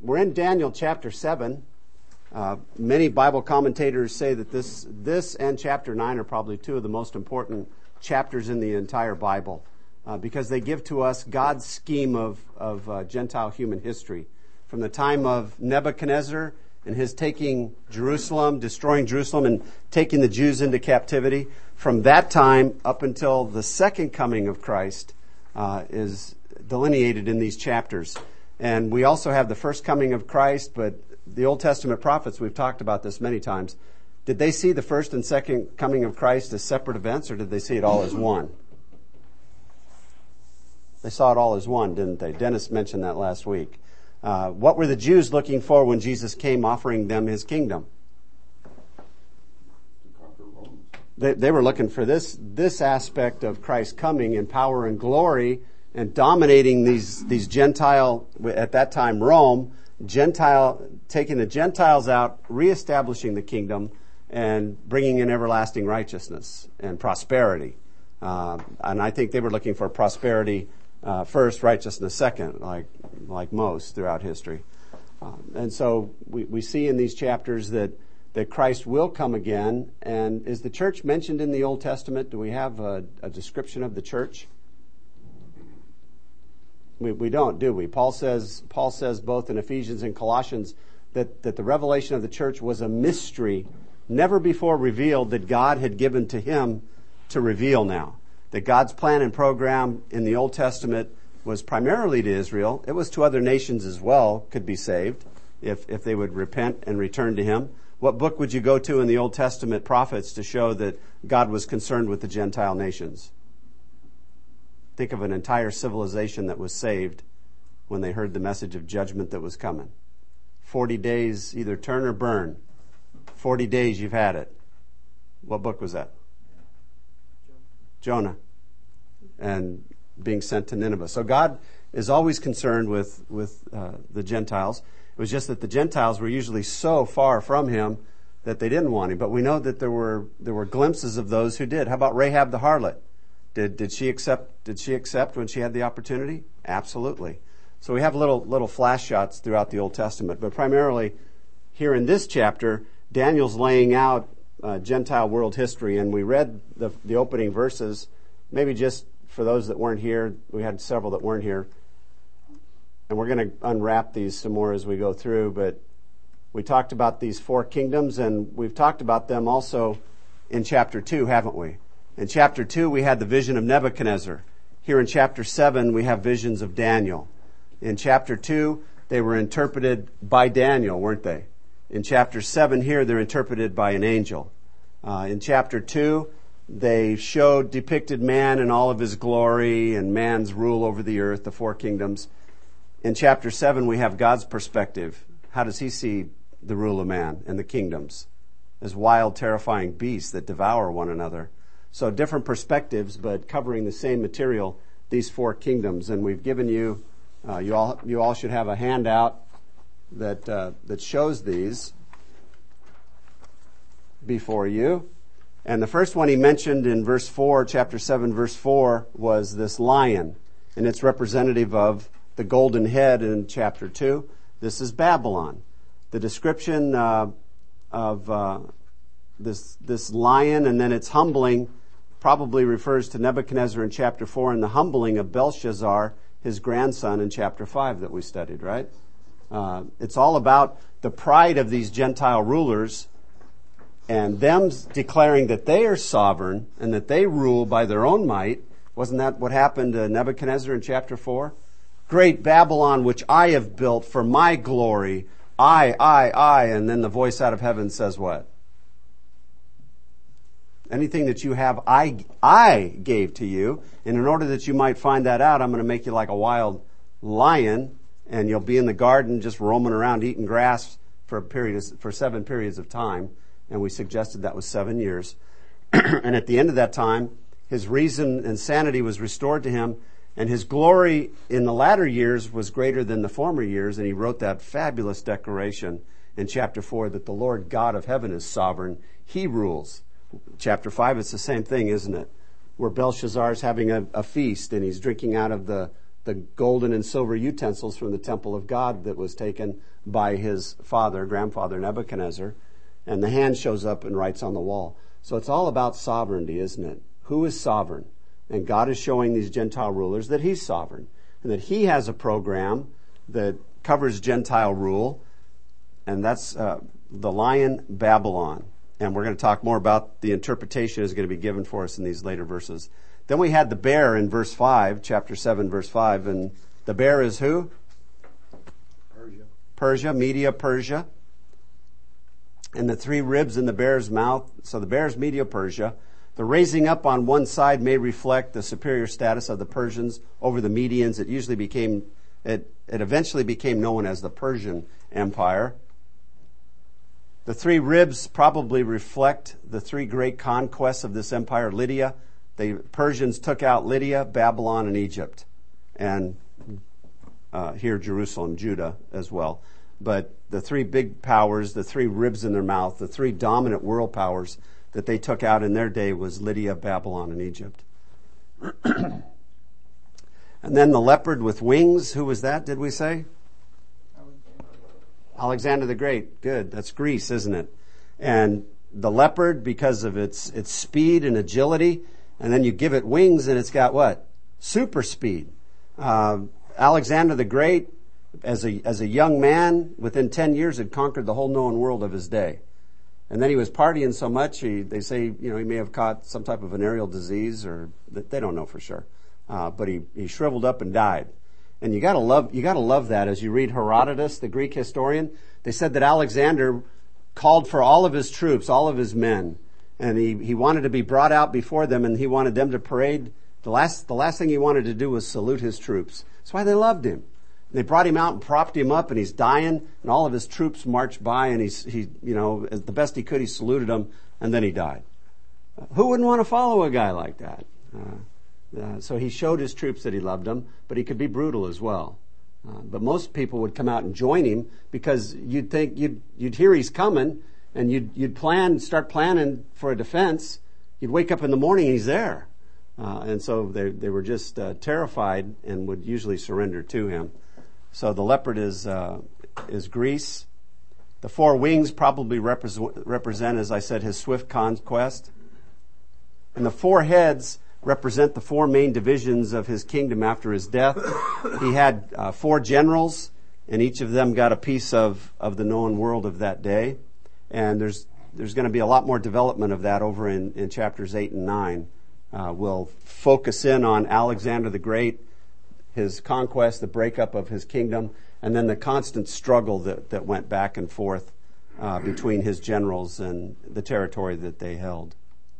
We're in Daniel chapter 7. Many Bible commentators say that this and chapter 9 are probably two of the most important chapters in the entire Bible because they give to us God's scheme of Gentile human history. From the time of Nebuchadnezzar and his taking Jerusalem, destroying Jerusalem and taking the Jews into captivity, from that time up until the second coming of Christ is delineated in these chapters. And we also have the first coming of Christ, but the Old Testament prophets, we've talked about this many times, did they see the first and second coming of Christ as separate events, or did they see it all as one? They saw it all as one, didn't they? Dennis mentioned that last week. What were the Jews looking for when Jesus came offering them his kingdom? They were looking for this aspect of Christ coming in power and glory and dominating these Gentile, at that time Rome, taking the Gentiles out, reestablishing the kingdom, and bringing in everlasting righteousness and prosperity. And I think they were looking for prosperity first, righteousness second, like most throughout history. And so we see in these chapters that Christ will come again. And is the church mentioned in the Old Testament? Do we have a description of the church? We don't, do we? Paul says both in Ephesians and Colossians that the revelation of the church was a mystery never before revealed that God had given to him to reveal now. That God's plan and program in the Old Testament was primarily to Israel. It was to other nations as well, could be saved if they would repent and return to him. What book would you go to in the Old Testament prophets to show that God was concerned with the Gentile nations? Think of an entire civilization that was saved when they heard the message of judgment that was coming. 40 days, either turn or burn. 40 days you've had it. What book was that? Jonah. And being sent to Nineveh. So God is always concerned with the Gentiles. It was just that the Gentiles were usually so far from him that they didn't want him. But we know that there were glimpses of those who did. How about Rahab the harlot? Did she accept when she had the opportunity? Absolutely. So we have little flash shots throughout the Old Testament, but primarily here in this chapter, Daniel's laying out Gentile world history, and we read the opening verses. Maybe just for those that weren't here, we had several that weren't here, and we're going to unwrap these some more as we go through. But we talked about these four kingdoms, and we've talked about them also in chapter 2, haven't we? In chapter 2, we had the vision of Nebuchadnezzar. Here in chapter 7, we have visions of Daniel. In chapter 2, they were interpreted by Daniel, weren't they? In chapter 7 here, they're interpreted by an angel. In chapter 2, they depicted man in all of his glory and man's rule over the earth, the four kingdoms. In chapter 7, we have God's perspective. How does he see the rule of man and the kingdoms? As wild, terrifying beasts that devour one another. So different perspectives, but covering the same material, these four kingdoms. And we've given you, you all should have a handout that shows these before you. And the first one he mentioned in verse 4, chapter 7, verse 4, was this lion. And it's representative of the golden head in chapter 2. This is Babylon. The description of this lion and then its humbling probably refers to Nebuchadnezzar in chapter 4 and the humbling of Belshazzar, his grandson, in chapter 5 that we studied, right? It's all about the pride of these Gentile rulers and them declaring that they are sovereign and that they rule by their own might. Wasn't that what happened to Nebuchadnezzar in chapter 4? Great Babylon, which I have built for my glory, I. And then the voice out of heaven says what? Anything that you have, I gave to you. And in order that you might find that out, I'm going to make you like a wild lion, and you'll be in the garden just roaming around eating grass for 7 periods of time. And we suggested that was 7 years. And at the end of that time, his reason and sanity was restored to him, and his glory in the latter years was greater than the former years. And he wrote that fabulous declaration in chapter 4 that the Lord God of heaven is sovereign. He rules. Chapter 5, it's the same thing, isn't it? Where Belshazzar's having a feast and he's drinking out of the the golden and silver utensils from the temple of God that was taken by his grandfather Nebuchadnezzar. And the hand shows up and writes on the wall. So it's all about sovereignty, isn't it? Who is sovereign? And God is showing these Gentile rulers that he's sovereign and that he has a program that covers Gentile rule. And that's the lion Babylon. And we're going to talk more about the interpretation is going to be given for us in these later verses. Then we had the bear in verse 5, chapter 7, verse 5. And the bear is who? Persia, Media, Persia. And the three ribs in the bear's mouth. So the bear's Media, Persia. The raising up on one side may reflect the superior status of the Persians over the Medians. It eventually became known as the Persian Empire. The three ribs probably reflect the three great conquests of this empire. Lydia, the Persians took out Lydia, Babylon, and Egypt. And here Jerusalem, Judah as well. But the three big powers, the three ribs in their mouth, the three dominant world powers that they took out in their day was Lydia, Babylon, and Egypt. And then the leopard with wings, who was that, did we say? Alexander the Great. Good. That's Greece, isn't it? And the leopard, because of its speed and agility, and then you give it wings and it's got what? Super speed. Alexander the Great, as a young man, within 10 years had conquered the whole known world of his day. And then he was partying so much, they say, he may have caught some type of venereal disease, or they don't know for sure. But he shriveled up and died. And you gotta love that. As you read Herodotus, the Greek historian, they said that Alexander called for all of his troops, all of his men, and he wanted to be brought out before them, and he wanted them to parade. The last thing he wanted to do was salute his troops. That's why they loved him. They brought him out and propped him up, and he's dying, and all of his troops marched by, and he as the best he could, he saluted them, and then he died. Who wouldn't want to follow a guy like that? So he showed his troops that he loved them, but he could be brutal as well. But most people would come out and join him because you'd think you'd hear he's coming, and you'd start planning for a defense. You'd wake up in the morning and he's there, and so they were just terrified and would usually surrender to him. So the leopard is Greece. The four wings probably represent, as I said, his swift conquest, and the four heads represent the four main divisions of his kingdom after his death. He had four generals, and each of them got a piece of the known world of that day. And there's going to be a lot more development of that over in chapters 8 and 9. We'll focus in on Alexander the Great, his conquest, the breakup of his kingdom, and then the constant struggle that went back and forth between his generals and the territory that they held.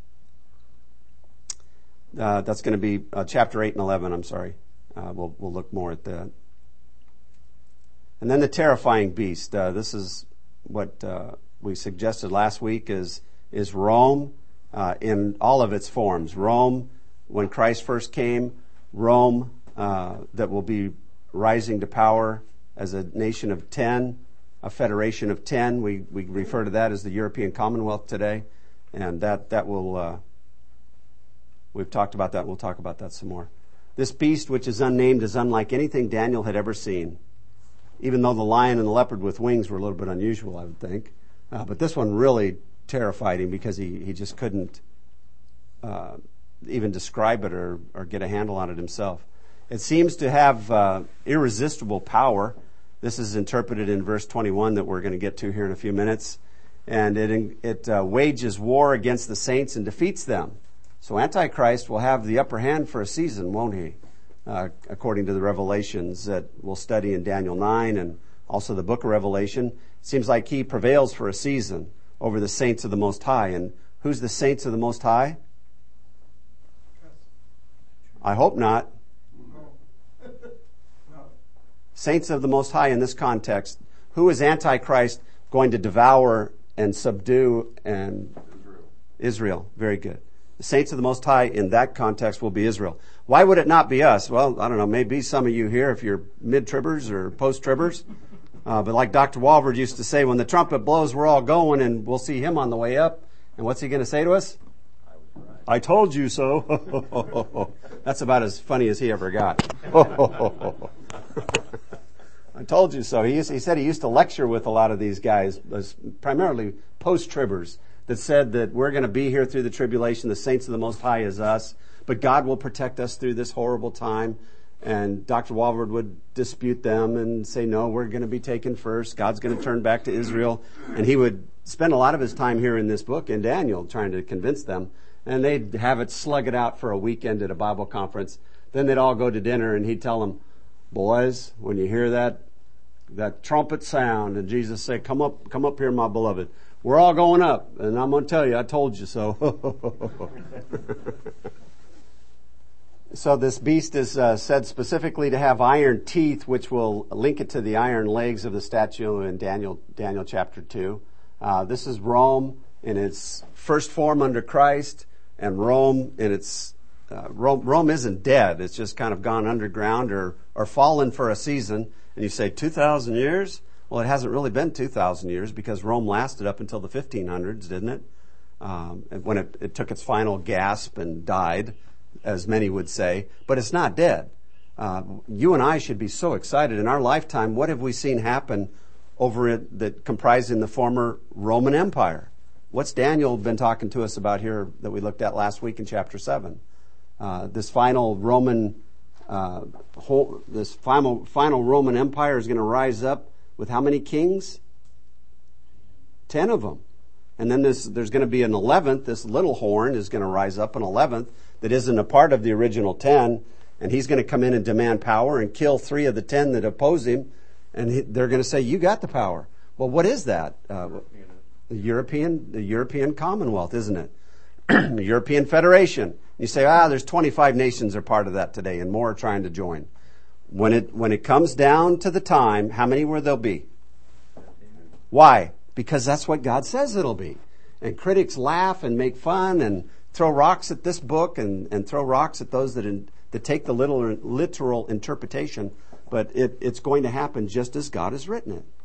That's going to be chapter 8 and 11, I'm sorry. We'll look more at that. And then the terrifying beast. This is what we suggested last week is Rome in all of its forms. Rome, when Christ first came, Rome that will be rising to power as a nation of 10, a federation of 10. We refer to that as the European Commonwealth today. And that will... We've talked about that, and we'll talk about that some more. This beast, which is unnamed, is unlike anything Daniel had ever seen, even though the lion and the leopard with wings were a little bit unusual, I would think. But this one really terrified him because he just couldn't even describe it or get a handle on it himself. It seems to have irresistible power. This is interpreted in verse 21 that we're going to get to here in a few minutes. And it wages war against the saints and defeats them. So Antichrist will have the upper hand for a season, won't he? According to the revelations that we'll study in Daniel 9 and also the book of Revelation. It seems like he prevails for a season over the saints of the Most High. And who's the saints of the Most High? I hope not. Saints of the Most High in this context. Who is Antichrist going to devour and subdue? And Israel. Very good. The saints of the Most High in that context will be Israel. Why would it not be us? Well, I don't know, maybe some of you here if you're mid-tribbers or post-tribbers. But like Dr. Walford used to say, when the trumpet blows, we're all going and we'll see him on the way up. And what's he going to say to us? I was right. I told you so. That's about as funny as he ever got. I told you so. He said he used to lecture with a lot of these guys, primarily post-tribbers, that said that we're going to be here through the tribulation. The saints of the Most High is us, but God will protect us through this horrible time. And Dr. Walvoord would dispute them and say, no, we're going to be taken first. God's going to turn back to Israel. And he would spend a lot of his time here in this book in Daniel trying to convince them. And they'd have it, slug it out for a weekend at a Bible conference. Then they'd all go to dinner and he'd tell them, boys, when you hear that trumpet sound, and Jesus said, come up here, my beloved. We're all going up. And I'm going to tell you, I told you so. So this beast is said specifically to have iron teeth, which will link it to the iron legs of the statue in Daniel chapter 2. This is Rome in its first form under Christ, and Rome in its Rome isn't dead. It's just kind of gone underground or fallen for a season. And you say 2,000 years? Well, it hasn't really been 2,000 years because Rome lasted up until the 1500s, didn't it? When it took its final gasp and died, as many would say, but it's not dead. You and I should be so excited. In our lifetime, what have we seen happen over it that comprising the former Roman Empire? What's Daniel been talking to us about here that we looked at last week in chapter 7? This final Roman final Roman Empire is going to rise up with how many kings? 10 of them. And then there's going to be an 11th. This little horn is going to rise up, an 11th, that isn't a part of the original 10. And he's going to come in and demand power and kill 3 of the 10 that oppose him. And they're going to say, you got the power. Well, what is that? The European Commonwealth, isn't it? The European Federation. You say, there's 25 nations are part of that today and more are trying to join. When it comes down to the time, how many will there be? Why? Because that's what God says it'll be. And critics laugh and make fun and throw rocks at this book and throw rocks at those that take the literal interpretation. But it's going to happen just as God has written it.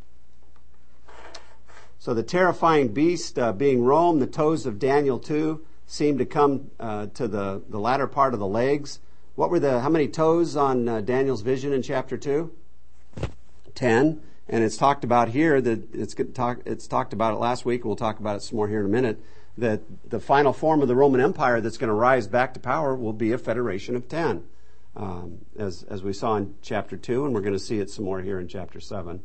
So the terrifying beast being Rome, the toes of Daniel 2 seem to come to the latter part of the legs. How many toes on Daniel's vision in chapter 2? 10. And it's talked about here that it's talked about it last week. We'll talk about it some more here in a minute. That the final form of the Roman Empire that's going to rise back to power will be a federation of 10, as we saw in chapter 2, and we're going to see it some more here in chapter 7.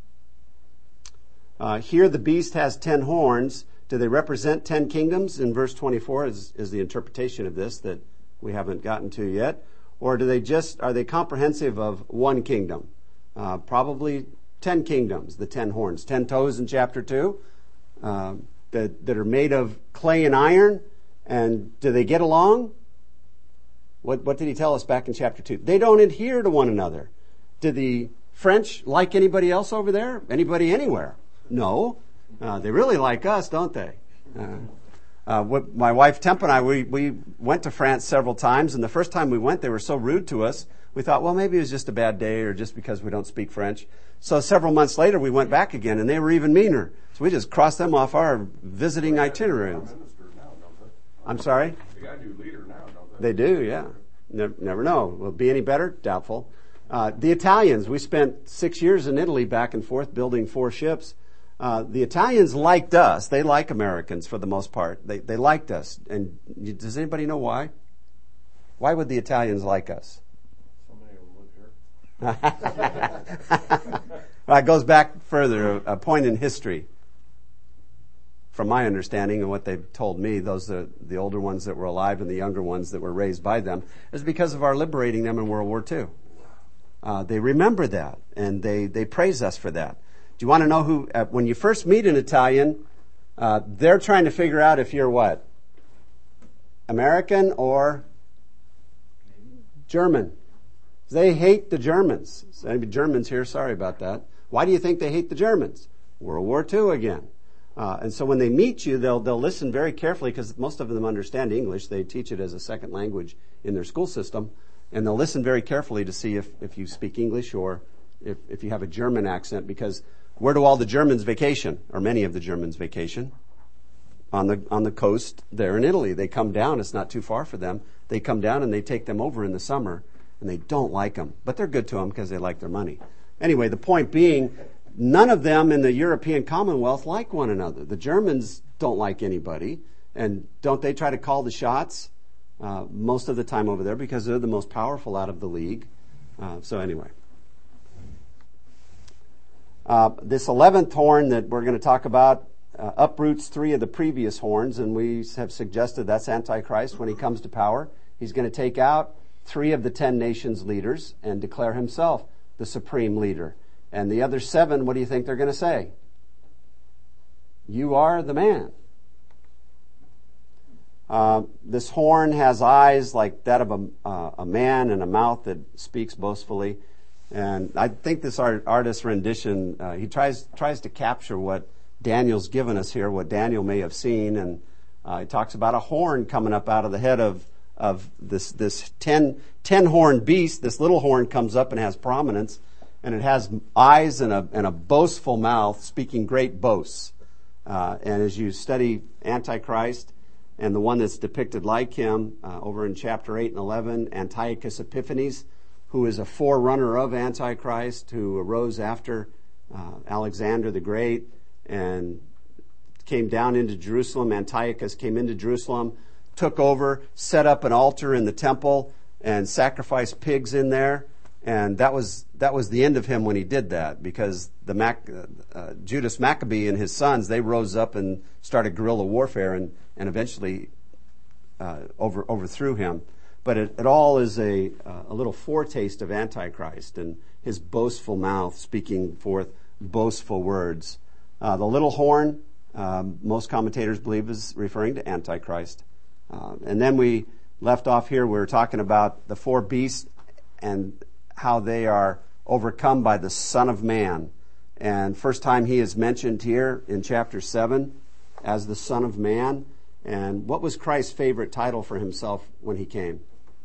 Here the beast has 10 horns. Do they represent 10 kingdoms? In verse 24 is the interpretation of this that we haven't gotten to yet. Or are they comprehensive of one kingdom? Probably 10 kingdoms, the 10 horns. 10 toes in chapter 2 that are made of clay and iron. And do they get along? What did he tell us back in chapter 2? They don't adhere to one another. Do the French like anybody else over there? Anybody anywhere? No. They really like us, don't they? My wife Temp and I, we went to France several times, and the first time we went, they were so rude to us. We thought, well, maybe it was just a bad day or just because we don't speak French. So several months later, we went back again, and they were even meaner. So we just crossed them off our visiting itinerary. I'm sorry? They got a new leader now, don't they? They do, yeah. Never know. Will it be any better? Doubtful. The Italians, we spent 6 years in Italy back and forth building 4 ships. The Italians liked us. They like Americans for the most part. They liked us. And does anybody know why? Why would the Italians like us? It goes back further, a point in history. From my understanding and what they've told me, those are the older ones that were alive and the younger ones that were raised by them, is because of our liberating them in World War II. They remember that, and they praise us for that. Do you want to know who, when you first meet an Italian, they're trying to figure out if you're what? American or German. They hate the Germans. Any Germans here? Sorry about that. Why do you think they hate the Germans? World War II again. And so when they meet you, they'll listen very carefully because most of them understand English. They teach it as a second language in their school system. And they'll listen very carefully to see if you speak English or if you have a German accent, because where do all the Germans vacation, or many of the Germans vacation? on the coast there in Italy. They come down. It's not too far for them. They come down and they take them over in the summer, and they don't like them, but they're good to them because they like their money. Anyway, the point being, none of them in the European Commonwealth like one another. The Germans don't like anybody, and don't they try to call the shots most of the time over there because they're the most powerful out of the league. So anyway. This 11th horn that we're going to talk about uproots 3 of the previous horns, and we have suggested that's Antichrist when he comes to power. He's going to take out 3 of the 10 nations leaders and declare himself the supreme leader. And the other 7, what do you think they're going to say? You are the man. This horn has eyes like that of a man and a mouth that speaks boastfully. And I think this artist's rendition, he tries to capture what Daniel's given us here, what Daniel may have seen. And he talks about a horn coming up out of the head of this 10-horned beast. This little horn comes up and has prominence. And it has eyes and a boastful mouth, speaking great boasts. And as you study Antichrist and the one that's depicted like him over in chapter 8 and 11, Antiochus Epiphanes, who is a forerunner of Antichrist, who arose after Alexander the Great and came down into Jerusalem. Antiochus came into Jerusalem, took over, set up an altar in the temple, and sacrificed pigs in there. And that was the end of him when he did that, because Judas Maccabee and his sons, they rose up and started guerrilla warfare and eventually overthrew him. But it all is a little foretaste of Antichrist and his boastful mouth speaking forth boastful words. The little horn, most commentators believe, is referring to Antichrist. And then we left off here, we were talking about the 4 beasts and how they are overcome by the Son of Man. And first time he is mentioned here in chapter 7 as the Son of Man. And what was Christ's favorite title for himself when he came?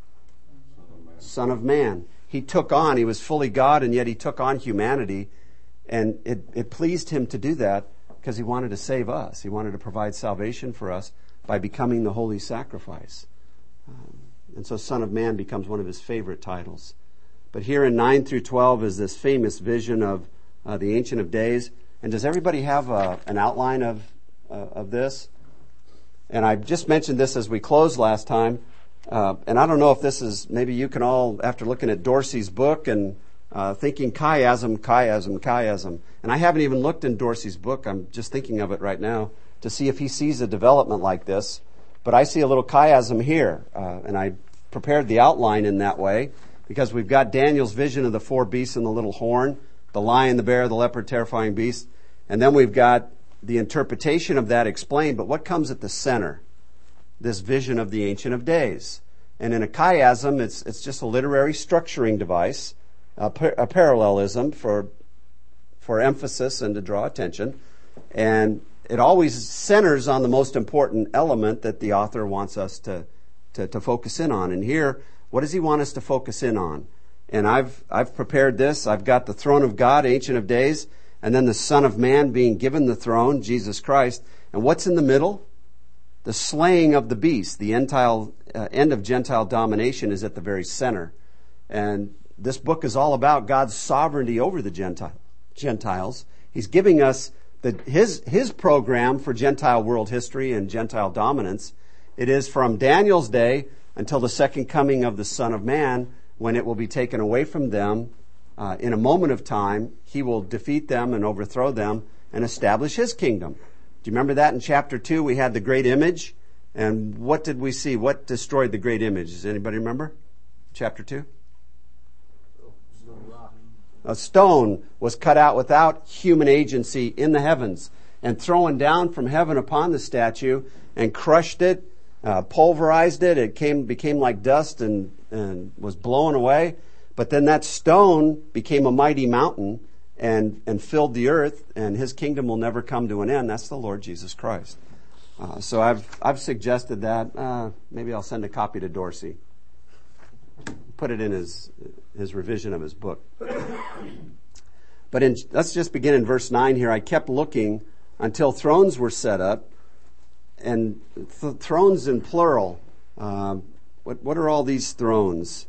Son of Man. He was fully God, and yet he took on humanity. And it pleased him to do that because he wanted to save us. He wanted to provide salvation for us by becoming the holy sacrifice. And so Son of Man becomes one of his favorite titles. But here in 9 through 12 is this famous vision of the Ancient of Days. And does everybody have an outline of this? And I just mentioned this as we closed last time. And I don't know if this is, maybe you can all, after looking at Dorsey's book and thinking chiasm. And I haven't even looked in Dorsey's book. I'm just thinking of it right now to see if he sees a development like this. But I see a little chiasm here. And I prepared the outline in that way, because we've got Daniel's vision of the 4 beasts and the little horn, the lion, the bear, the leopard, terrifying beast. And then we've got the interpretation of that explained. But what comes at the center? This vision of the Ancient of Days. And in a chiasm, it's just a literary structuring device, a parallelism for emphasis and to draw attention. And it always centers on the most important element that the author wants us to focus in on. And here, what does he want us to focus in on? And I've prepared this. I've got the throne of God, Ancient of Days, and then the Son of Man being given the throne, Jesus Christ. And what's in the middle? The slaying of the beast. The end of Gentile domination is at the very center. And this book is all about God's sovereignty over the Gentiles. He's giving us his program for Gentile world history and Gentile dominance. It is from Daniel's day until the second coming of the Son of Man, when it will be taken away from them. In a moment of time, he will defeat them and overthrow them and establish his kingdom. Do you remember that in chapter 2? We had the great image. And what did we see? What destroyed the great image? Does anybody remember? Chapter 2? A stone was cut out without human agency in the heavens and thrown down from heaven upon the statue and crushed it, pulverized it. It became like dust and was blown away. But then that stone became a mighty mountain and filled the earth, and his kingdom will never come to an end. That's the Lord Jesus Christ. So I've suggested that. Maybe I'll send a copy to Dorsey. Put it in his revision of his book. But let's just begin in verse 9 here. I kept looking until thrones were set up, and thrones in plural. What are all these thrones?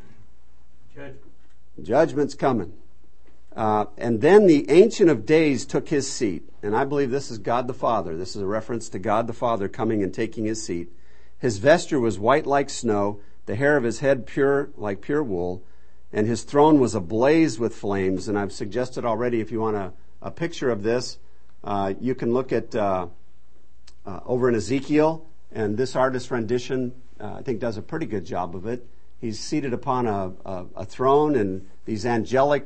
Judgment's coming. And then the Ancient of Days took his seat. And I believe this is God the Father. This is a reference to God the Father coming and taking his seat. His vesture was white like snow, the hair of his head pure like pure wool, and his throne was ablaze with flames. And I've suggested already, if you want a picture of this, you can look at over in Ezekiel, and this artist's rendition, I think, does a pretty good job of it. He's seated upon a throne, and these angelic,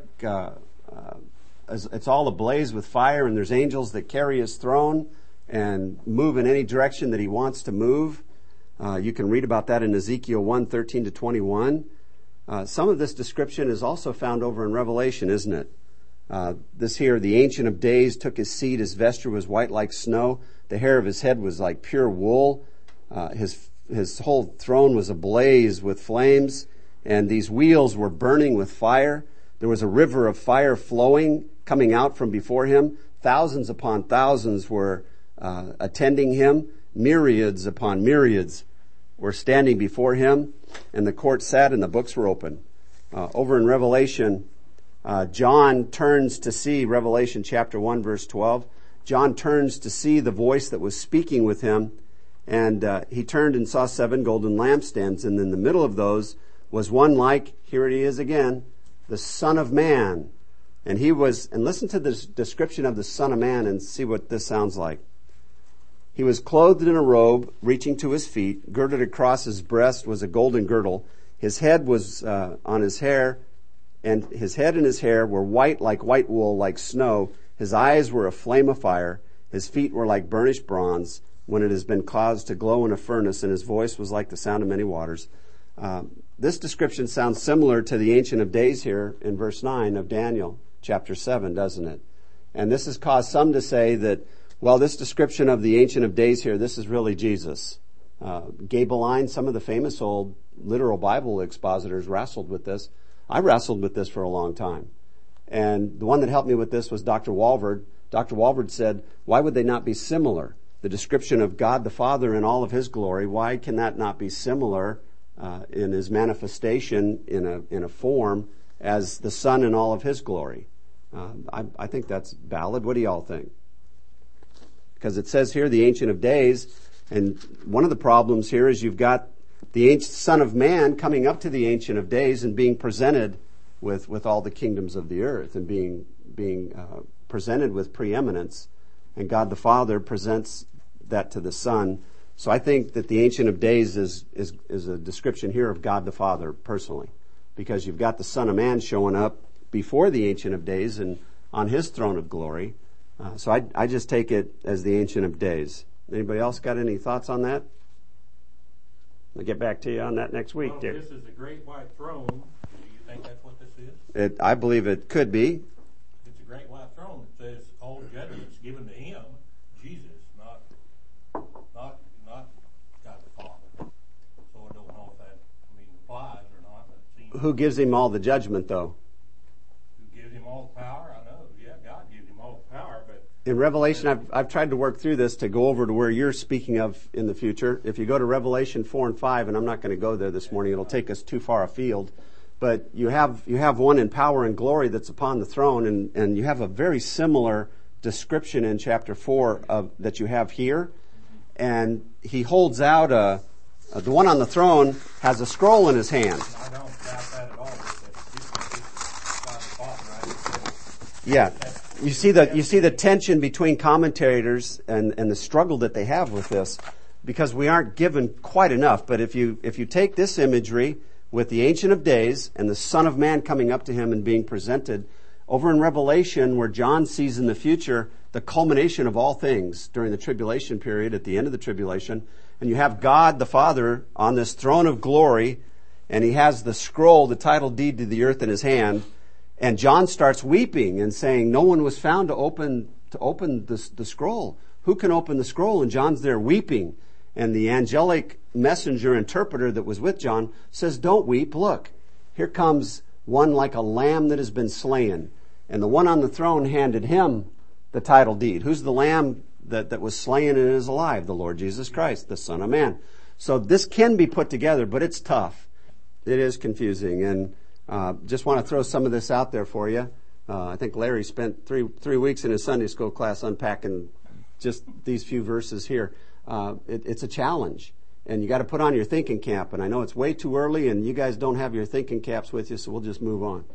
it's all ablaze with fire, and there's angels that carry his throne and move in any direction that he wants to move. You can read about that in Ezekiel 1:13-21. Some of this description is also found over in Revelation, isn't it? This here, the Ancient of Days took his seat. His vesture was white like snow. The hair of his head was like pure wool. His whole throne was ablaze with flames, and these wheels were burning with fire. There was a river of fire flowing, coming out from before him. Thousands upon thousands were attending him. Myriads upon myriads were standing before him, and the court sat and the books were open. Over in Revelation, John turns to see, Revelation chapter 1, verse 12, John turns to see the voice that was speaking with him, and he turned and saw 7 golden lampstands, and in the middle of those was one like, here he is again, the Son of Man. And he was, and listen to this description of the Son of Man and see what this sounds like. He was clothed in a robe reaching to his feet. Girded across his breast was a golden girdle. His head was on his hair, and his head and his hair were white like white wool, like snow. His eyes were a flame of fire. His feet were like burnished bronze when it has been caused to glow in a furnace, and his voice was like the sound of many waters. This description sounds similar to the Ancient of Days here in verse 9 of Daniel chapter 7, doesn't it? And this has caused some to say that, well, this description of the Ancient of Days here, this is really Jesus. Gabeline, some of the famous old literal Bible expositors wrestled with this. I wrestled with this for a long time. And the one that helped me with this was Dr. Walvoord. Dr. Walvoord said, why would they not be similar? The description of God the Father in all of his glory, why can that not be similar in his manifestation in a form as the Son in all of his glory? I think that's valid. What do y'all think? Because it says here, the Ancient of Days, and one of the problems here is you've got the Son of Man coming up to the Ancient of Days and being presented with all the kingdoms of the earth and being presented with preeminence, and God the Father presents that to the Son. So I think that the Ancient of Days is a description here of God the Father personally, because you've got the Son of Man showing up before the Ancient of Days and on his throne of glory. So I just take it as the Ancient of Days. Anybody else got any thoughts on that? I'll get back to you on that next week, dear. This is the great white throne. Do you think that's what this is? I believe it could be. It's a great white throne. It says all judgments given to him, Jesus, not God the Father. So I don't know if that applies or not. Who gives him all the judgment, though? Who gives him all the power? I know. Yeah, God gives him all the power, but in Revelation, I've tried to work through this to go over to where you're speaking of in the future. If you go to Revelation 4 and 5, and I'm not going to go there this morning, it'll take us too far afield. But you have one in power and glory that's upon the throne, and you have a very similar description in chapter 4 that you have here. And he holds out the one on the throne has a scroll in his hand. I don't doubt that at all. God the Father, yeah. You see the tension between commentators and the struggle that they have with this, because we aren't given quite enough. But if you take this imagery with the Ancient of Days and the Son of Man coming up to him and being presented over in Revelation, where John sees in the future the culmination of all things during the tribulation period, at the end of the tribulation, and you have God the Father on this throne of glory, and he has the scroll, the title deed to the earth in his hand. And John starts weeping and saying, no one was found to open the scroll. Who can open the scroll? And John's there weeping. And the angelic messenger interpreter that was with John says, don't weep. Look, here comes one like a lamb that has been slain. And the one on the throne handed him the title deed. Who's the lamb that was slain and is alive, the Lord Jesus Christ, the Son of Man. So this can be put together, but it's tough. It is confusing, and just want to throw some of this out there for you. I think Larry spent three weeks in his Sunday school class unpacking just these few verses here. It's a challenge, and you got to put on your thinking cap. And I know it's way too early, and you guys don't have your thinking caps with you, so we'll just move on.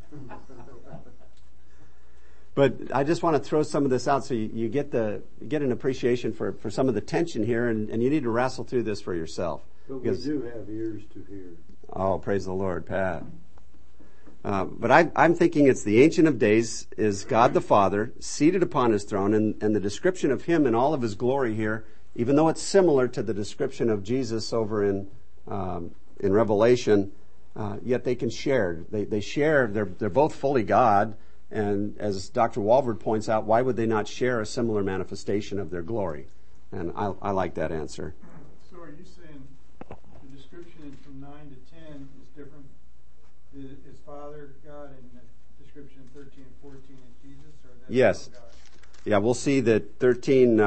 But I just want to throw some of this out so you get an appreciation for some of the tension here, and you need to wrestle through this for yourself. But we do have ears to hear. Oh, praise the Lord, Pat. But I'm thinking it's the Ancient of Days is God the Father seated upon his throne, and the description of him in all of his glory here, even though it's similar to the description of Jesus over in Revelation, yet they can share. They share. They're both fully God, and as Dr. Walvoord points out, why would they not share a similar manifestation of their glory? And I like that answer. So are you saying the description from 9 to 10 is different? Is Father God, and the description in 13 and 14 is Jesus? Or that's yes. God? Yeah, we'll see that 13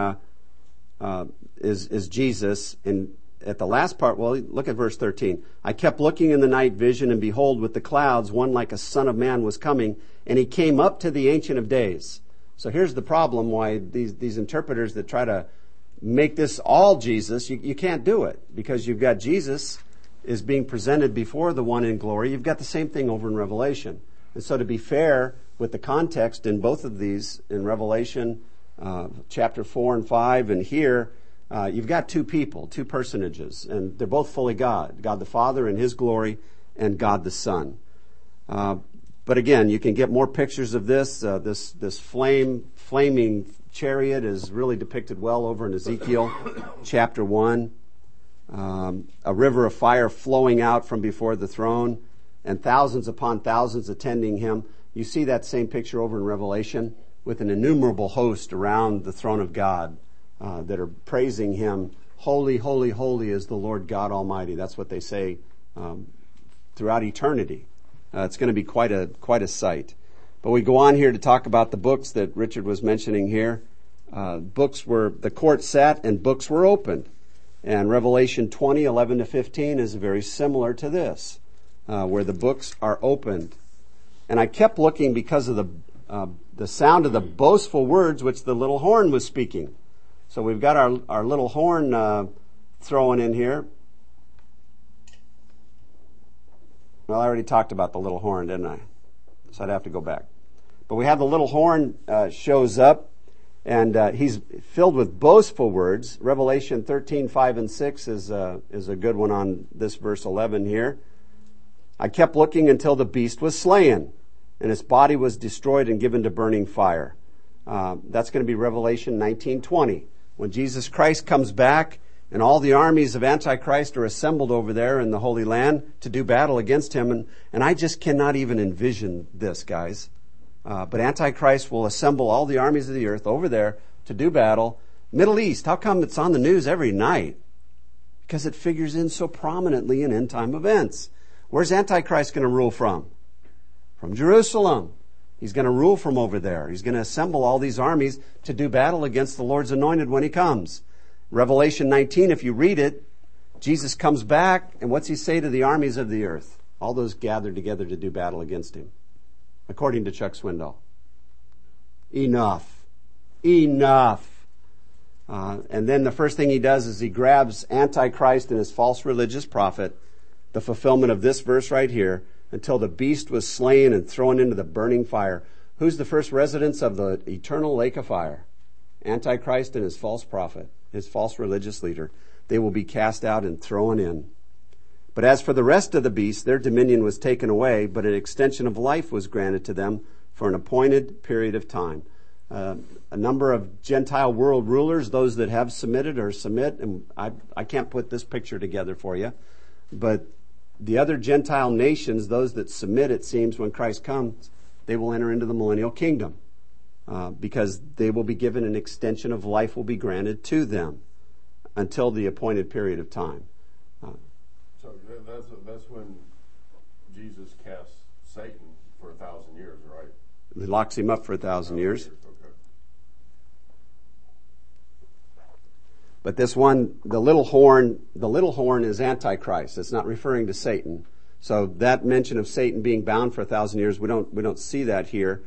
is Jesus. And at the last part, well, look at verse 13. I kept looking in the night vision, and behold, with the clouds, one like a son of man was coming, and he came up to the Ancient of Days. So here's the problem why these interpreters that try to make this all Jesus, you can't do it, because you've got Jesus is being presented before the one in glory. You've got the same thing over in Revelation. And so to be fair with the context in both of these, in Revelation chapter 4 and 5, and here, you've got two people, two personages, and they're both fully God. God the Father in his glory, and God the Son. But again, you can get more pictures of this. This flaming chariot is really depicted well over in Ezekiel chapter 1. A river of fire flowing out from before the throne, and thousands upon thousands attending him. You see that same picture over in Revelation with an innumerable host around the throne of God that are praising him. Holy, holy, holy is the Lord God Almighty. That's what they say throughout eternity. It's going to be quite a sight. But we go on here to talk about the books that Richard was mentioning here. The court sat and books were opened. And Revelation 20, 11 to 15 is very similar to this, where the books are opened. And I kept looking because of the sound of the boastful words which the little horn was speaking. So we've got our little horn thrown in here. Well, I already talked about the little horn, didn't I? So I'd have to go back. But we have the little horn shows up. And he's filled with boastful words. Revelation 13, 5, and 6 is a good one on this verse 11 here. I kept looking until the beast was slain, and its body was destroyed and given to burning fire. That's going to be Revelation 19:20. When Jesus Christ comes back, and all the armies of Antichrist are assembled over there in the Holy Land to do battle against him. And I just cannot even envision this, guys. But Antichrist will assemble all the armies of the earth over there to do battle. Middle East, how come it's on the news every night? Because it figures in so prominently in end time events. Where's Antichrist going to rule from? From Jerusalem. He's going to rule from over there. He's going to assemble all these armies to do battle against the Lord's anointed when he comes. Revelation 19, if you read it, Jesus comes back, and what's he say to the armies of the earth? All those gathered together to do battle against him. According to Chuck Swindoll. Enough. Enough. And then the first thing he does is he grabs Antichrist and his false religious prophet, the fulfillment of this verse right here, until the beast was slain and thrown into the burning fire. Who's the first residents of the eternal lake of fire? Antichrist and his false prophet, his false religious leader. They will be cast out and thrown in. But as for the rest of the beasts, their dominion was taken away, but an extension of life was granted to them for an appointed period of time. A number of Gentile world rulers, those that have submitted or submit, and I can't put this picture together for you, but the other Gentile nations, those that submit, it seems, when Christ comes, they will enter into the millennial kingdom because they will be given an extension of life will be granted to them until the appointed period of time. So that's when Jesus casts Satan for 1,000 years, right? He locks him up for 1,000 years. Okay. But this one, the little horn is Antichrist. It's not referring to Satan. So that mention of Satan being bound for 1,000 years, we don't see that here.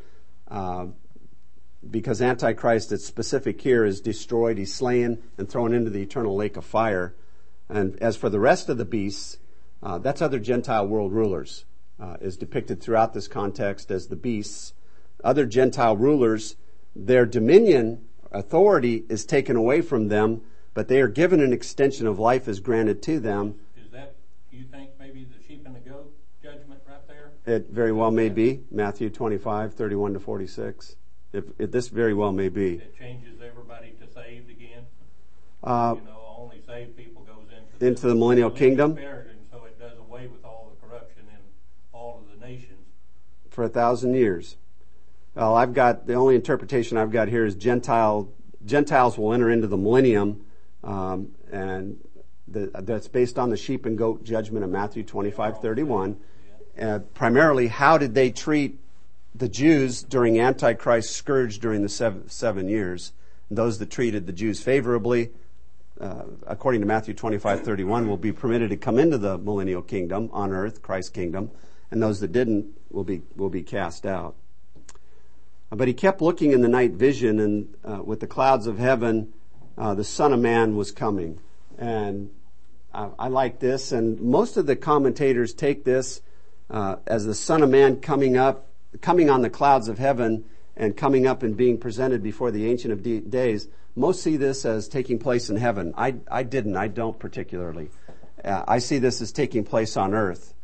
Because Antichrist, it's specific here, is destroyed, he's slain, and thrown into the eternal lake of fire. And as for the rest of the beasts, that's other Gentile world rulers, is depicted throughout this context as the beasts. Other Gentile rulers, their dominion, authority is taken away from them, but they are given an extension of life is granted to them. Is that, you think, maybe the sheep and the goat judgment right there? It very well may be. Matthew 25, 31-46. If this very well may be. It changes everybody to saved again. Uh, Only saved people goes into the millennial kingdom. And so it does away with all the corruption in all of the nations. For 1,000 years. Well, the only interpretation I've got here is Gentiles will enter into the millennium, and that's based on the sheep and goat judgment of Matthew 25:31. Primarily, how did they treat the Jews during Antichrist's scourge during the 7 years? And those that treated the Jews favorably, according to Matthew 25:31, will be permitted to come into the millennial kingdom on earth, Christ's kingdom, and those that didn't will be cast out. But he kept looking in the night vision, and with the clouds of heaven, the Son of Man was coming. And I like this, and most of the commentators take this as the Son of Man coming on the clouds of heaven and coming up and being presented before the Ancient of Days. Most see this as taking place in heaven. I don't particularly. I see this as taking place on earth.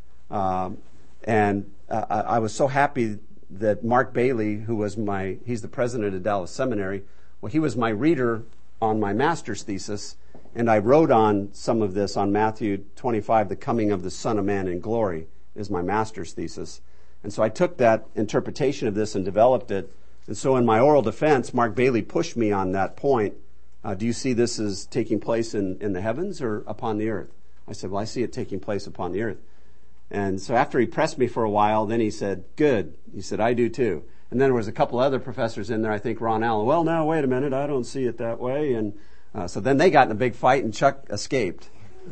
And I was so happy that Mark Bailey, he's the president of Dallas Seminary, well, he was my reader on my master's thesis, and I wrote on some of this on Matthew 25, the coming of the Son of Man in glory, is my master's thesis. And so I took that interpretation of this and developed it. And so in my oral defense, Mark Bailey pushed me on that point. Do you see this as taking place in the heavens or upon the earth? I said, well, I see it taking place upon the earth. And so after he pressed me for a while, then he said, good. He said, I do too. And then there was a couple other professors in there, I think Ron Allen. Well, now, wait a minute, I don't see it that way. And so then they got in a big fight and Chuck escaped.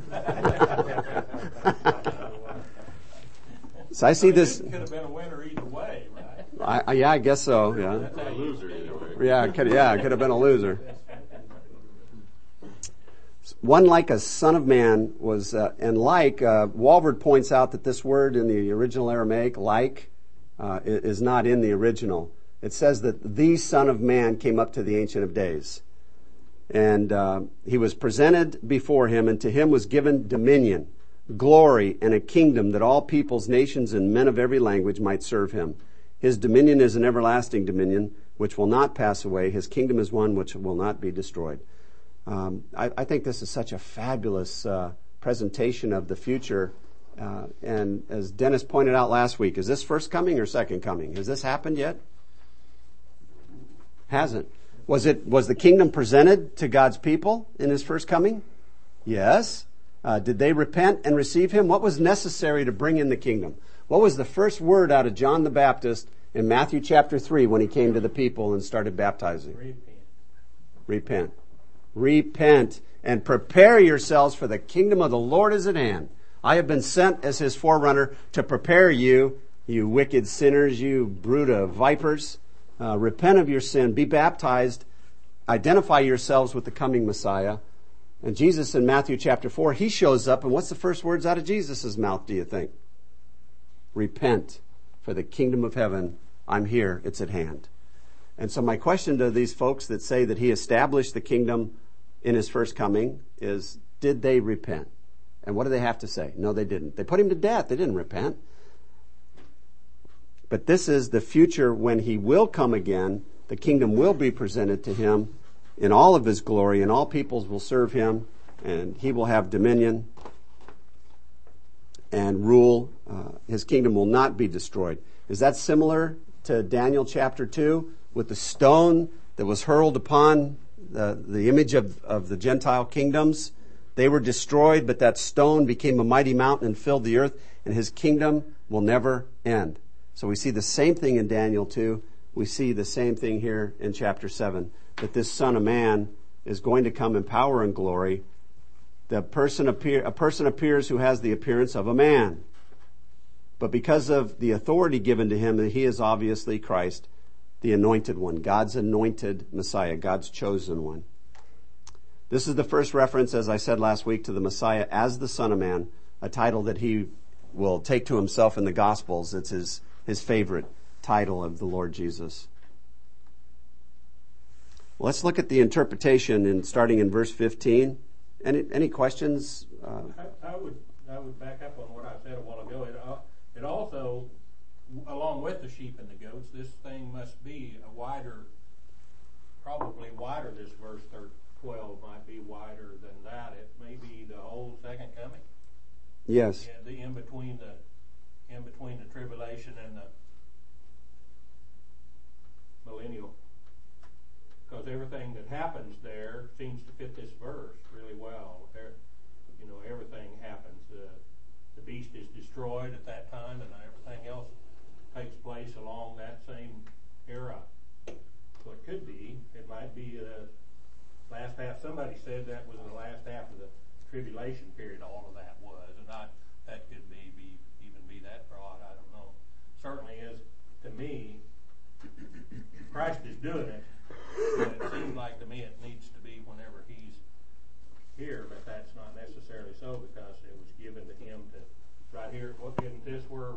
So I see this. Could have been a winner either way, right? I guess so, yeah. That's how you loser either way. Yeah, it could have been a loser. One like a son of man was, and like, Walvoord points out that this word in the original Aramaic, like, is not in the original. It says that the Son of Man came up to the Ancient of Days. And he was presented before him, and to him was given dominion, glory, and a kingdom that all peoples, nations, and men of every language might serve him. His dominion is an everlasting dominion, which will not pass away. His kingdom is one which will not be destroyed. I think this is such a fabulous presentation of the future. And as Dennis pointed out last week, is this first coming or second coming? Has this happened yet? Hasn't. Was the kingdom presented to God's people in his first coming? Yes. Did they repent and receive him? What was necessary to bring in the kingdom? What was the first word out of John the Baptist in Matthew chapter 3 when he came to the people and started baptizing? Repent. Repent and prepare yourselves, for the kingdom of the Lord is at hand. I have been sent as his forerunner to prepare you, you wicked sinners, you brood of vipers. Repent of your sin, be baptized, identify yourselves with the coming Messiah. And Jesus in Matthew chapter 4, he shows up, and what's the first words out of Jesus' mouth, do you think? Repent, for the kingdom of heaven, I'm here, it's at hand. And so my question to these folks that say that he established the kingdom in his first coming is, did they repent? And what do they have to say? No, they didn't. They put him to death. They didn't repent. But this is the future when he will come again. The kingdom will be presented to him in all of his glory, and all peoples will serve him, and he will have dominion and rule. His kingdom will not be destroyed. Is that similar to Daniel chapter 2 with the stone that was hurled upon the image of the Gentile kingdoms? They were destroyed, but that stone became a mighty mountain and filled the earth, and his kingdom will never end. So we see the same thing in Daniel 2. We see the same thing here in chapter 7, that this Son of Man is going to come in power and glory. A person appears who has the appearance of a man. But because of the authority given to him, he is obviously Christ, the anointed one, God's anointed Messiah, God's chosen one. This is the first reference, as I said last week, to the Messiah as the Son of Man, a title that he will take to himself in the Gospels. It's his favorite title of the Lord Jesus. Well, let's look at the interpretation starting in verse 15. Any questions? I would back up on what I said a while ago. It also, along with the sheep and the goats, this thing must be probably wider. This verse 12 might be wider than that. It may be the whole second coming. Yes. Yeah, the in between the tribulation and the millennial. Because everything that happens there seems to fit this verse really well. Everything happens. The beast is destroyed at that time, and everything else takes place along that same era. So it could be. It might be the last half. Somebody said that was the last half of the tribulation period. All of that was, and that could even be that broad. I don't know. Certainly is to me. Christ is doing it. But it seems like to me it needs to be whenever he's here, but that's not necessarily so because it was given to him to right here. Isn't this where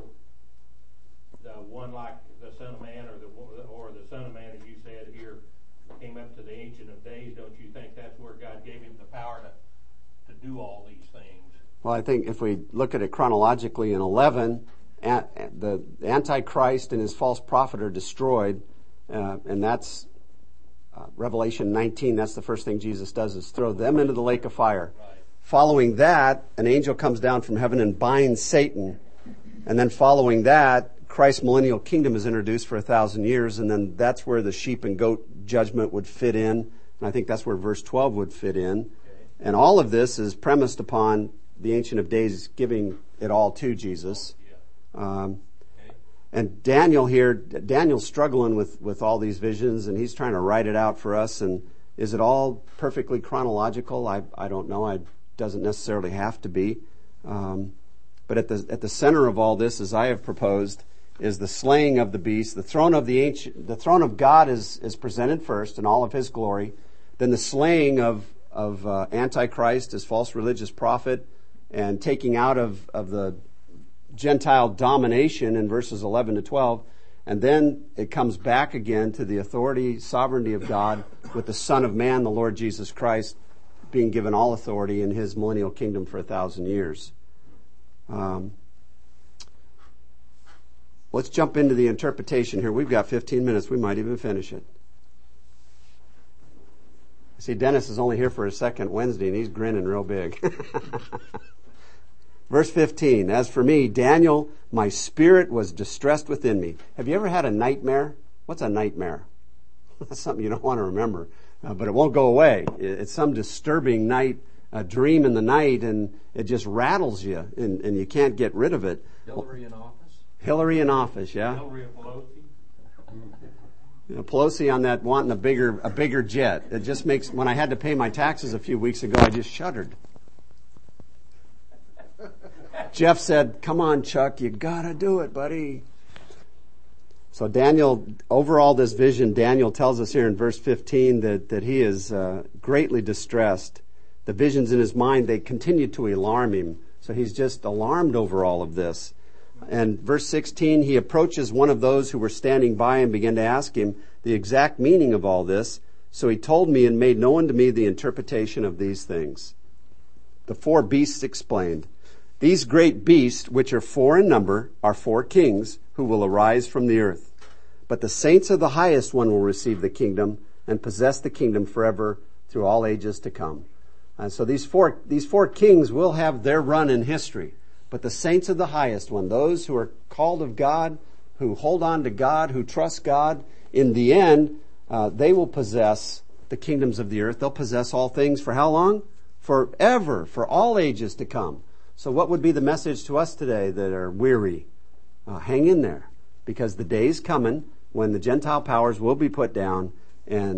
the one like the Son of Man or the Son of Man, as you said here, came up to the Ancient of Days? Don't you think that's where God gave him the power to do all these things? Well, I think if we look at it chronologically in 11, the Antichrist and his false prophet are destroyed, and that's Revelation 19, that's the first thing Jesus does, is throw them into the lake of fire. Right. Following that, an angel comes down from heaven and binds Satan. And then following that, Christ's millennial kingdom is introduced for 1,000 years, and then that's where the sheep and goat judgment would fit in. And I think that's where verse 12 would fit in. Okay. And all of this is premised upon the Ancient of Days giving it all to Jesus. Yeah. And Daniel's struggling with all these visions, and he's trying to write it out for us. And is it all perfectly chronological? I don't know. It doesn't necessarily have to be. But at the center of all this, as I have proposed, is the slaying of the beast. The throne of God is presented first in all of his glory. Then the slaying of Antichrist, his false religious prophet, and taking out of the Gentile domination in verses 11 to 12, and then it comes back again to the authority, sovereignty of God with the Son of Man, the Lord Jesus Christ, being given all authority in his millennial kingdom for 1,000 years. Let's jump into the interpretation here. We've got 15 minutes. We might even finish it. I see Dennis is only here for his second Wednesday, and he's grinning real big. Verse 15, as for me, Daniel, my spirit was distressed within me. Have you ever had a nightmare? What's a nightmare? That's something you don't want to remember, but it won't go away. It's some disturbing night, a dream in the night, and it just rattles you, and you can't get rid of it. Hillary in office? Hillary in office, yeah. Hillary and Pelosi. Pelosi on that wanting a bigger jet. It just makes, when I had to pay my taxes a few weeks ago, I just shuddered. Jeff said, come on, Chuck, you gotta do it, buddy. So Daniel, overall this vision, Daniel tells us here in verse 15 that he is greatly distressed. The visions in his mind, they continue to alarm him. So he's just alarmed over all of this. And verse 16, he approaches one of those who were standing by and began to ask him the exact meaning of all this. So he told me and made known to me the interpretation of these things. The four beasts explained. These great beasts, which are four in number, are four kings who will arise from the earth. But the saints of the highest one will receive the kingdom and possess the kingdom forever through all ages to come. And so these four kings will have their run in history. But the saints of the highest one, those who are called of God, who hold on to God, who trust God, in the end, they will possess the kingdoms of the earth. They'll possess all things for how long? Forever, for all ages to come. So what would be the message to us today that are weary? Hang in there, because the day's coming when the Gentile powers will be put down and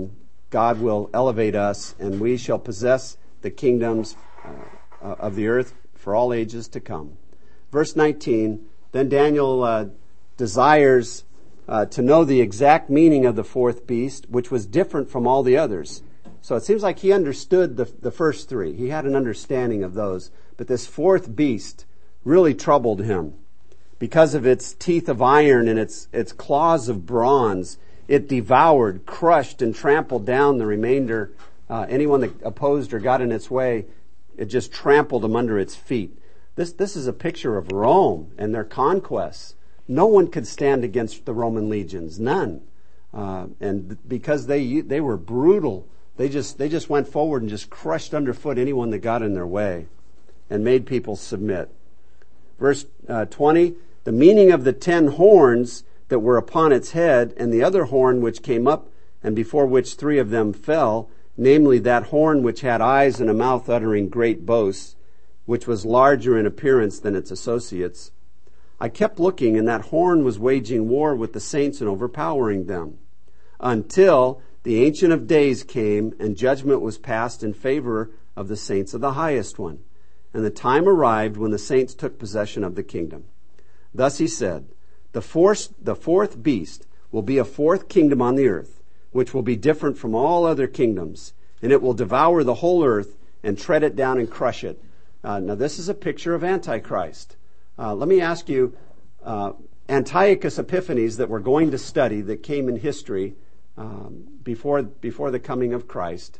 God will elevate us, and we shall possess the kingdoms of the earth for all ages to come. Verse 19, then Daniel desires to know the exact meaning of the fourth beast, which was different from all the others. So it seems like he understood the first three. He had an understanding of those. But this fourth beast really troubled him. Because of its teeth of iron and its claws of bronze, it devoured, crushed, and trampled down the remainder. Anyone that opposed or got in its way, it just trampled them under its feet. This is a picture of Rome and their conquests. No one could stand against the Roman legions, none. And because they were brutal, they just went forward and just crushed underfoot anyone that got in their way and made people submit. Verse 20, the meaning of the 10 horns that were upon its head, and the other horn which came up, and before which 3 of them fell, namely that horn which had eyes and a mouth uttering great boasts, which was larger in appearance than its associates. I kept looking, and that horn was waging war with the saints and overpowering them, until the Ancient of Days came, and judgment was passed in favor of the saints of the highest one. And the time arrived when the saints took possession of the kingdom. Thus he said, the fourth beast will be a fourth kingdom on the earth, which will be different from all other kingdoms, and it will devour the whole earth and tread it down and crush it. Now this is a picture of Antichrist. Let me ask you, Antiochus Epiphanes that we're going to study that came in history before the coming of Christ,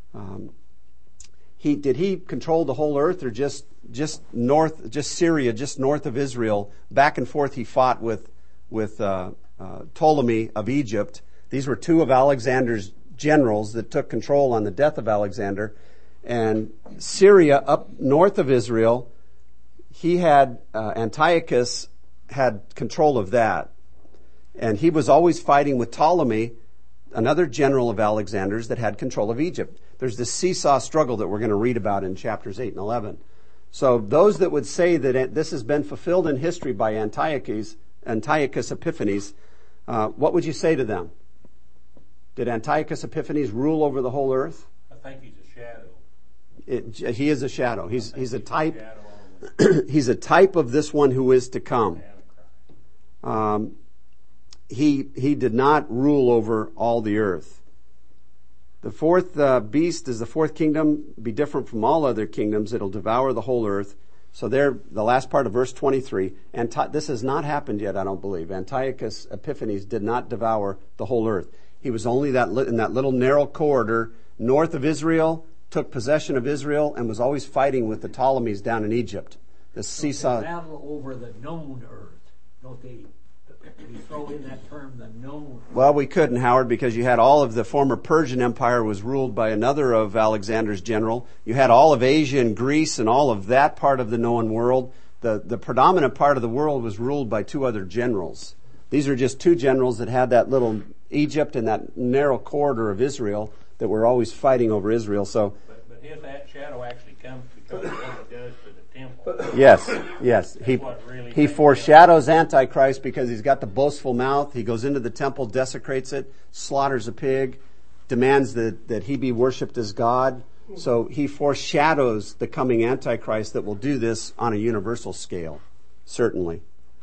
did he control the whole earth, or just Syria, just north of Israel? Back and forth he fought with Ptolemy of Egypt. These were 2 of Alexander's generals that took control on the death of Alexander. And Syria, up north of Israel, he had, Antiochus had control of that. And he was always fighting with Ptolemy, another general of Alexander's that had control of Egypt. There's this seesaw struggle that we're going to read about in chapters 8 and 11. So those that would say that this has been fulfilled in history by Antiochus Epiphanes, what would you say to them? Did Antiochus Epiphanes rule over the whole earth? I think he's a shadow. He is a shadow. He's a type. He's a type of this one who is to come. He did not rule over all the earth. The fourth beast is the fourth kingdom, be different from all other kingdoms. It'll devour the whole earth. So there, the last part of verse 23, this has not happened yet, I don't believe. Antiochus Epiphanes did not devour the whole earth. He was only in that little narrow corridor north of Israel, took possession of Israel, and was always fighting with the Ptolemies down in Egypt. The seesaw. Battle over the known earth. Don't they? We throw in that term, the known. Well, we couldn't, Howard, because you had all of the former Persian Empire was ruled by another of Alexander's general. You had all of Asia and Greece and all of that part of the known world. The predominant part of the world was ruled by 2 other generals. These are just 2 generals that had that little Egypt and that narrow corridor of Israel that were always fighting over Israel. So, but his that shadow actually comes because of what it does to the temple. Yes. He foreshadows Antichrist because he's got the boastful mouth. He goes into the temple, desecrates it, slaughters a pig, demands that he be worshipped as God. So he foreshadows the coming Antichrist that will do this on a universal scale, certainly.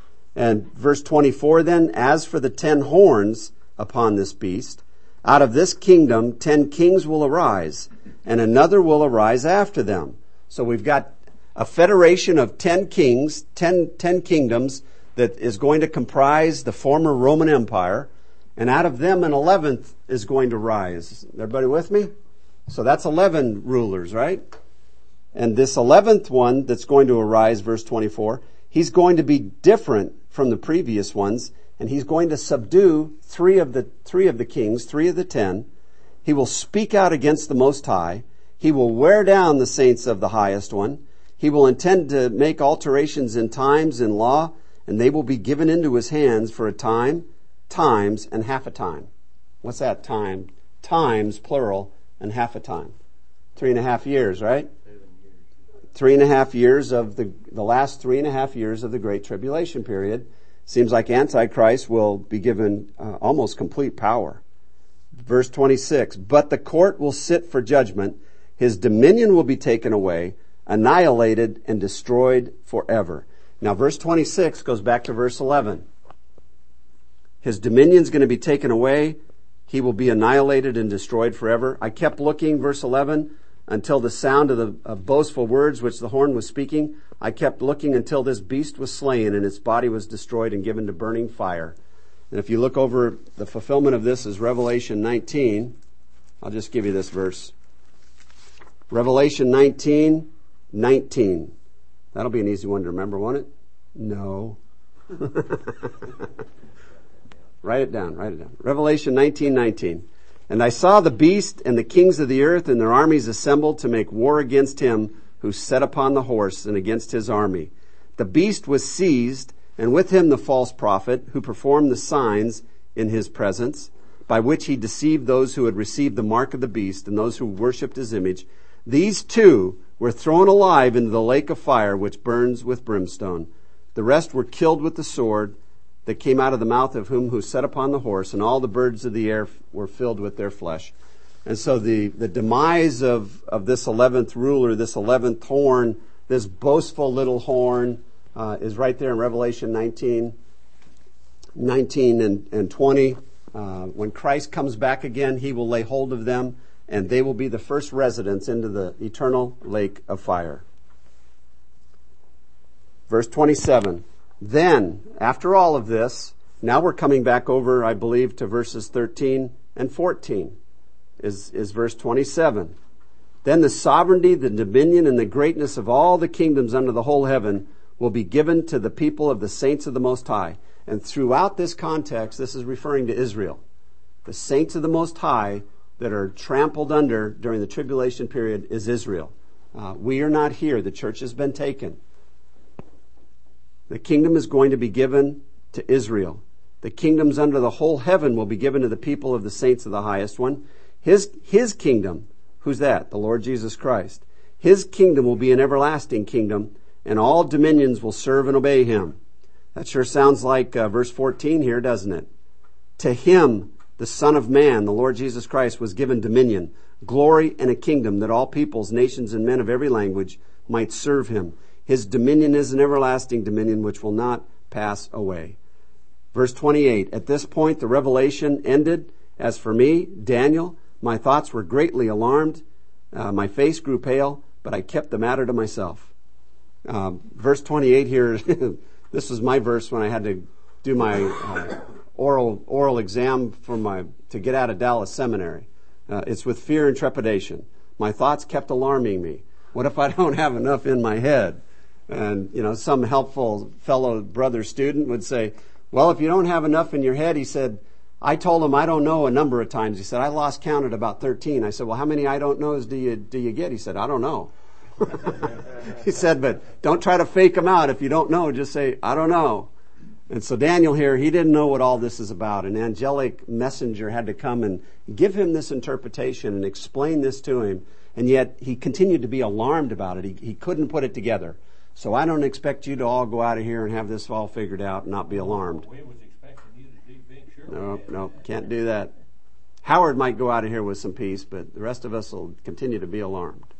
And verse 24 then, as for the 10 horns upon this beast, out of this kingdom 10 kings will arise, and another will arise after them. So we've got a federation of 10 kings, 10 kingdoms that is going to comprise the former Roman Empire, and out of them an 11th is going to rise. Everybody with me? So that's 11 rulers, right? And this 11th one that's going to arise, verse 24, he's going to be different from the previous ones, and he's going to subdue 3 of the kings, 3 of the 10. He will speak out against the Most High. He will wear down the saints of the highest one. He will intend to make alterations in times and law, and they will be given into his hands for a time, times, and half a time. What's that time? Times, plural, and half a time. 3.5 years, right? 3.5 years of the last 3.5 years of the Great Tribulation period. Seems like Antichrist will be given almost complete power. Verse 26, but the court will sit for judgment. His dominion will be taken away, annihilated, and destroyed forever. Now, verse 26 goes back to verse 11. His dominion's going to be taken away. He will be annihilated and destroyed forever. I kept looking, verse 11, until the sound of the boastful words which the horn was speaking. I kept looking until this beast was slain and its body was destroyed and given to burning fire. And if you look over, the fulfillment of this is Revelation 19. I'll just give you this verse. Revelation 19:19. That'll be an easy one to remember, won't it? No. Write it down. Revelation 19:19. And I saw the beast and the kings of the earth and their armies assembled to make war against him who sat upon the horse and against his army. The beast was seized, and with him the false prophet who performed the signs in his presence, by which he deceived those who had received the mark of the beast and those who worshipped his image. These two were thrown alive into the lake of fire which burns with brimstone. The rest were killed with the sword that came out of the mouth of him who sat upon the horse, and all the birds of the air were filled with their flesh. And so the demise of this 11th ruler, this 11th horn, this boastful little horn, is right there in Revelation 19 and 20. When Christ comes back again, he will lay hold of them, and they will be the first residents into the eternal lake of fire. Verse 27. Then, after all of this, now we're coming back over, I believe, to verses 13 and 14, is verse 27. Then the sovereignty, the dominion, and the greatness of all the kingdoms under the whole heaven will be given to the people of the saints of the Most High. And throughout this context, this is referring to Israel. The saints of the Most High that are trampled under during the tribulation period is Israel. We are not here. The church has been taken. The kingdom is going to be given to Israel. The kingdoms under the whole heaven will be given to the people of the saints of the highest one. His kingdom, who's that? The Lord Jesus Christ. His kingdom will be an everlasting kingdom, and all dominions will serve and obey him. That sure sounds like verse 14 here, doesn't it? To him, the Son of Man, the Lord Jesus Christ, was given dominion, glory, and a kingdom that all peoples, nations, and men of every language might serve him. His dominion is an everlasting dominion which will not pass away. Verse 28, at this point the revelation ended. As for me, Daniel, my thoughts were greatly alarmed. My face grew pale, but I kept the matter to myself. Verse 28 here, this was my verse when I had to do my oral exam to get out of Dallas Seminary. It's with fear and trepidation. My thoughts kept alarming me. What if I don't have enough in my head? And, some helpful fellow brother student would say, well, if you don't have enough in your head, he said, I told him I don't know a number of times. He said, I lost count at about 13. I said, well, how many I don't knows do you get? He said, I don't know. He said, but don't try to fake them out. If you don't know, just say, I don't know. And so Daniel here, he didn't know what all this is about. An angelic messenger had to come and give him this interpretation and explain this to him. And yet he continued to be alarmed about it. He couldn't put it together. So I don't expect you to all go out of here and have this all figured out and not be alarmed. We was expecting you to do big, sure. No, can't do that. Howard might go out of here with some peace, but the rest of us will continue to be alarmed.